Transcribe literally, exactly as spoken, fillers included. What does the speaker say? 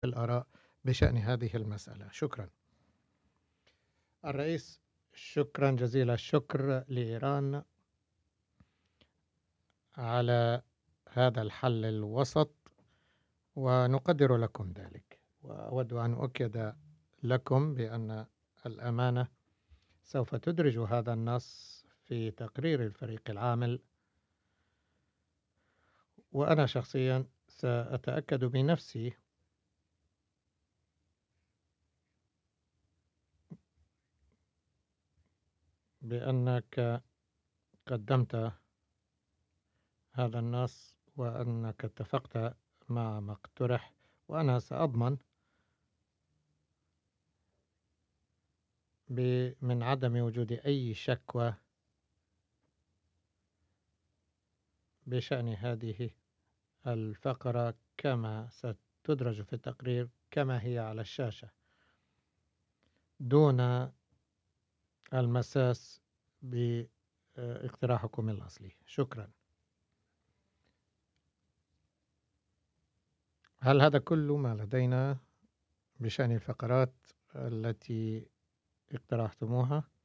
الآراء بشأن هذه المسألة. شكرا. الرئيس: شكرا جزيل الشكر لإيران على هذا الحل الوسط، ونقدر لكم ذلك، وأود أن أؤكد لكم بأن الأمانة سوف تدرج هذا النص في تقرير الفريق العامل، وأنا شخصيا سأتأكد بنفسي بأنك قدمت هذا النص وأنك اتفقت مع ما اقترح، وأنا سأضمن من عدم وجود أي شكوى بشأن هذه الفقرة كما ستدرج في التقرير كما هي على الشاشة، دون المساس باقتراحكم الأصلي. شكرا. هل هذا كل ما لدينا بشأن الفقرات التي اقترحتموها؟